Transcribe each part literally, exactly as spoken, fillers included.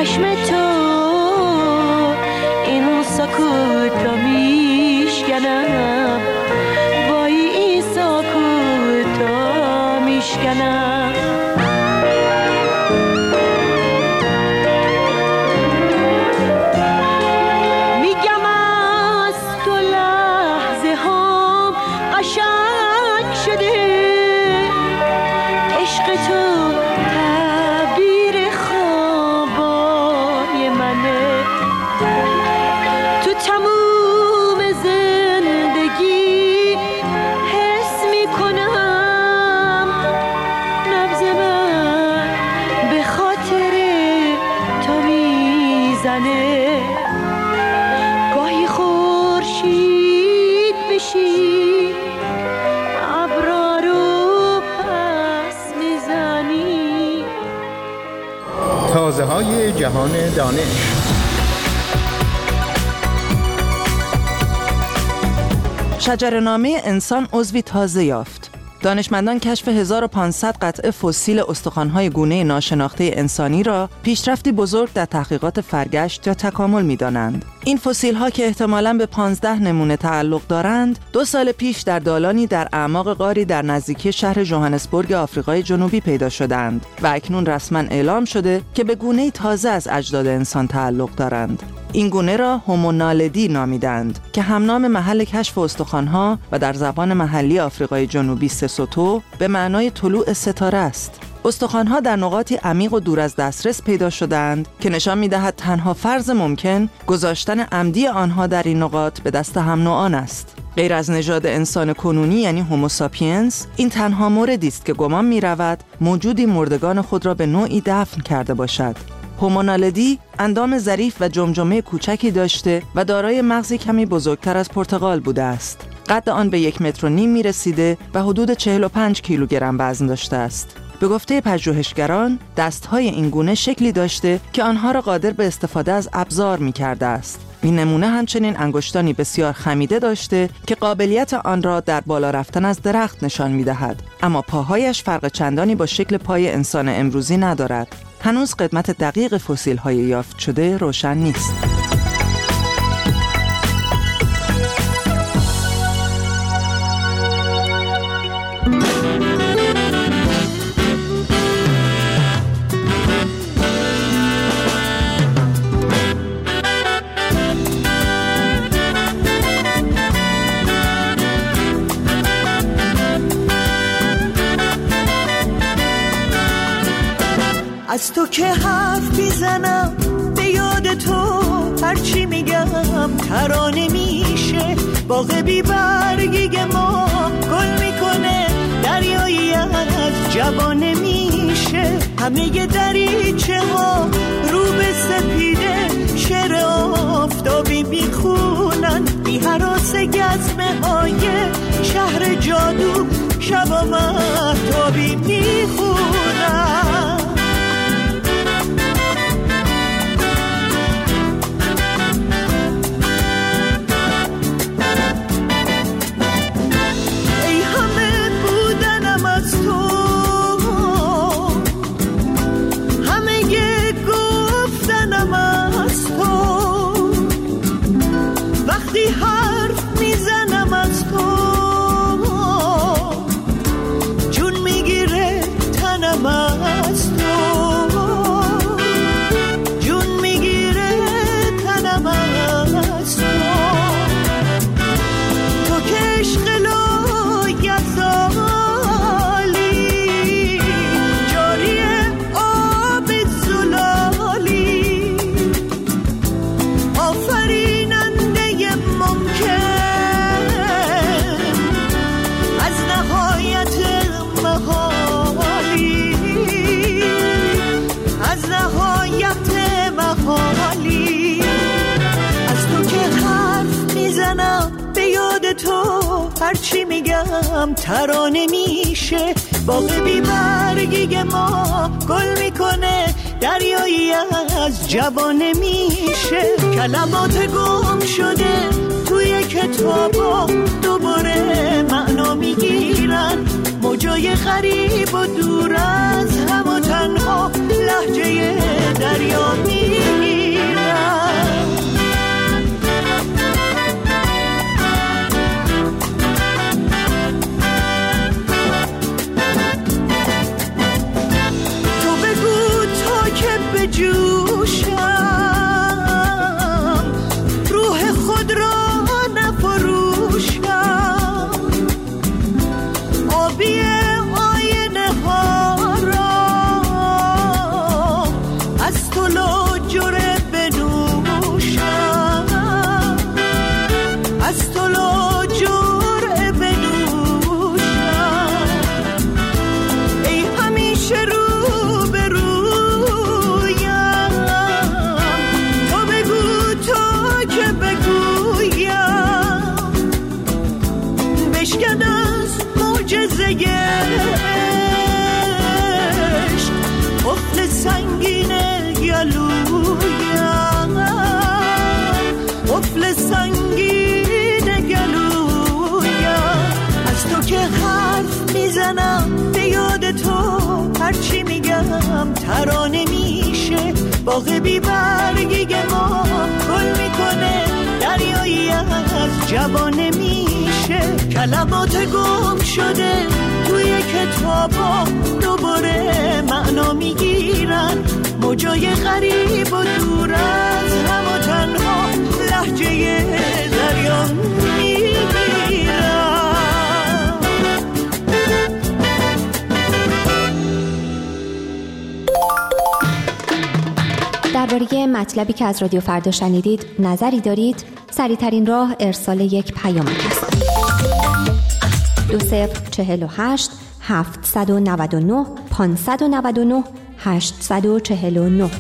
چشم تو این سکوت رو میشکنم، وای این سکوت رو میشکنم. میگم از تو لحظه هم قشنگ شده، عشق تو تعبیر خوابای منه. تو تموم زندگی حس میکنم نبض من به خاطر تو میزنه. گاهی خورشید بشی ابرا رو پس میزنی. تازه های جهان دانش. شجره‌نامه انسان عضوی تازه یافت. دانشمندان کشف هزار و پانصد قطعه فسیل استخوان‌های گونه ناشناخته انسانی را پیشرفتی بزرگ در تحقیقات فرگشت یا تکامل می‌دانند. این فسیل‌ها که احتمالاً به پانزده نمونه تعلق دارند، دو سال پیش در دالانی در اعماق غاری در نزدیکی شهر ژوهانسبورگ آفریقای جنوبی پیدا شدند و اکنون رسما اعلام شده که به گونه‌ای تازه از اجداد انسان تعلق دارند. این گونه را هومونالدی نامیدند که همنام محل کشف استخوان‌ها و در زبان محلی آفریقای جنوبی سسوتو به معنای طلوع ستاره است. استخوان‌ها در نقاطی عمیق و دور از دسترس پیدا شدند که نشان می‌دهد تنها فرض ممکن گذاشتن عمدی آنها در این نقاط به دست هم نوعان است. غیر از نژاد انسان کنونی یعنی هوموساپینس، این تنها موردی است که گمان می‌رود موجودی مردگان خود را به نوعی دفن کرده باشد. هومونالدی اندام ظریف و جمجمه کوچکی داشته و دارای مغزی کمی بزرگتر از پرتقال بوده است. قد آن به یک متر و نیم می رسیده و حدود چهل و پنج کیلوگرم وزن داشته است. به گفته پژوهشگران، دستهای این گونه شکلی داشته که آنها را قادر به استفاده از ابزار می کرده است. این نمونه همچنین انگشتانی بسیار خمیده داشته که قابلیت آن را در بالا رفتن از درخت نشان می دهد. اما پاهایش فرق چندانی با شکل پای انسان امروزی ندارد. هنوز قدمت دقیق فسیل‌های یافت شده روشن نیست. از تو که حرف میزنم به یاد تو هرچی میگم ترانه میشه. باغ بی برگی ما گل میکنه، دریایی از جوانه میشه. همه دریچه ها رو به سپیده شعر آفتابی میخونن، بی هراس گزمه های شهر جادو شبا مهتابی میخونن. هرچی میگم ترانه میشه. باغ بی برگی ما گل میکنه، دریایی از جوانه میشه. کلمات گم شده توی کتابا دوباره معنا میگیرن، موجای غریب و دور از هم و تنها لهجه دریا میگیرن. گلویم، قفل سنگین گلویم. از تو که حرف میزنم به یاد تو، هرچی میگم ترانه میشه. باغ بی برگی ما گل میکنه، دریایی از جوانه میشه. کلمات گم شده توی کتابا دوباره معنا میگیرن، موجای غریب و دور از هم و تنها لهجه دریا میگیرن. درباره مطلبی که از رادیو فردا شنیدید نظری دارید؟ سریع‌ترین راه ارسال یک پیام است. دو صفر چهل و هشت هفتصد و نود و نه پانصد و نود و نه هشتصد و چهل و نه.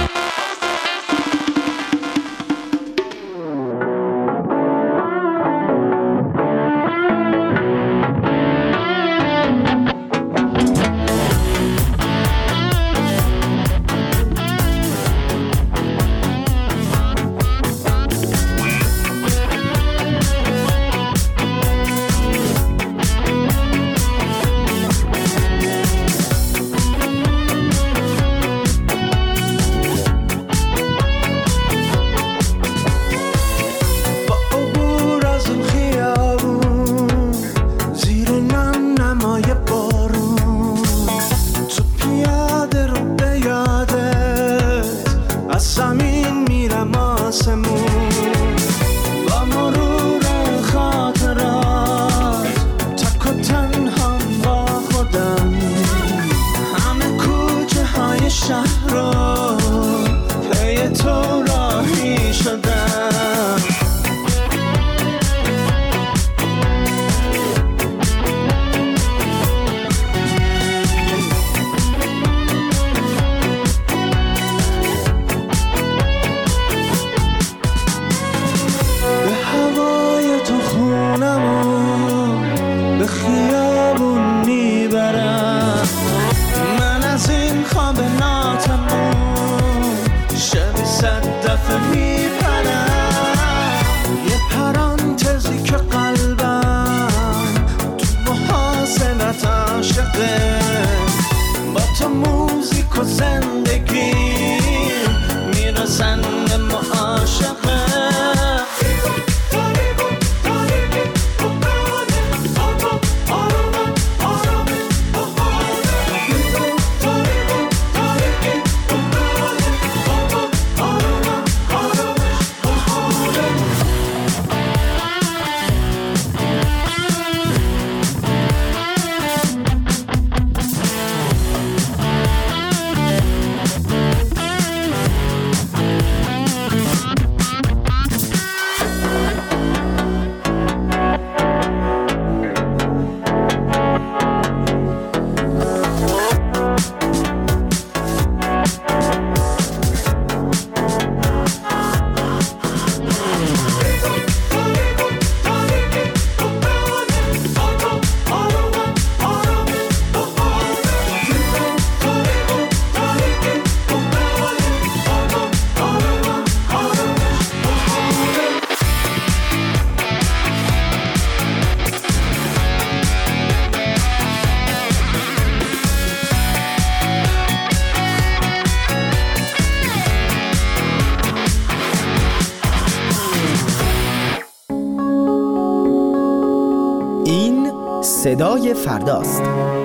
صدای فرداست.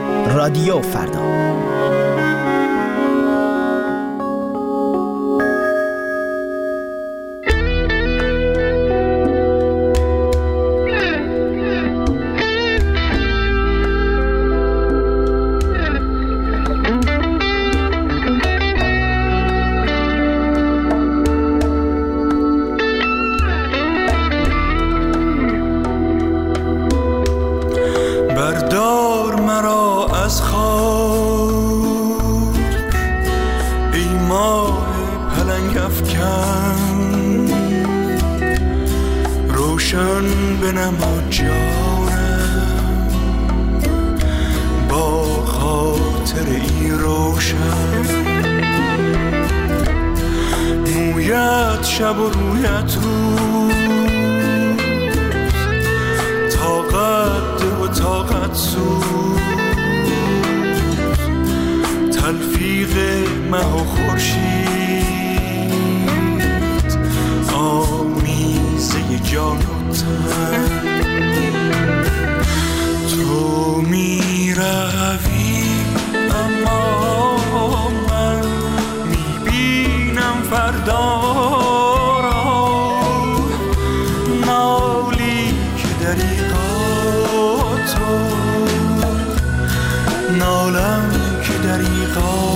رادیو فردا. شب و رویت رو طاقت و طاقت سوز تلفیق مه و خورشید آمیزه جان و تن تو می روی اما من می بینم فردا را نالی که دریغا تو نالم که دریغا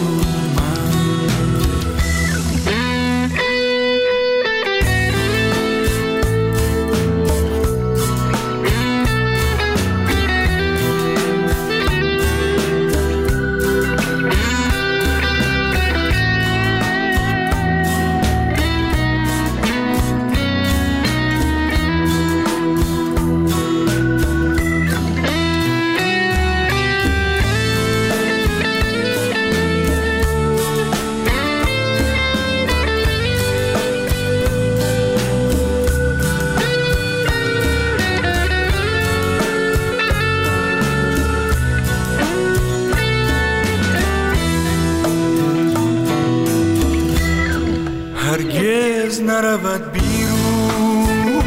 هرگز نرود بیرون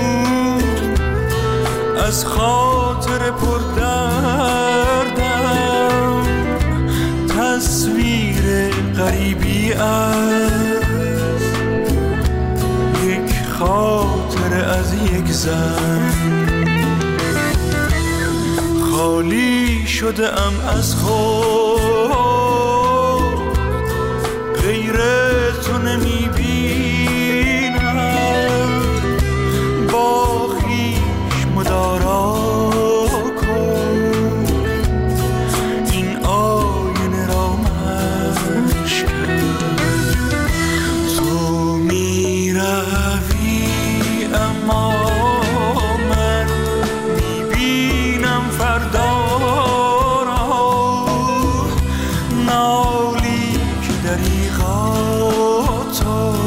از خاطر پر دردم تصویر غریبی از یک خاطر از یک زن خالی شده ام از خود غیر تو نمی بینم با خویش مدارا کن این آینه را مشکن تو می روی اما من می بینم فردا را نالی که دریغا تو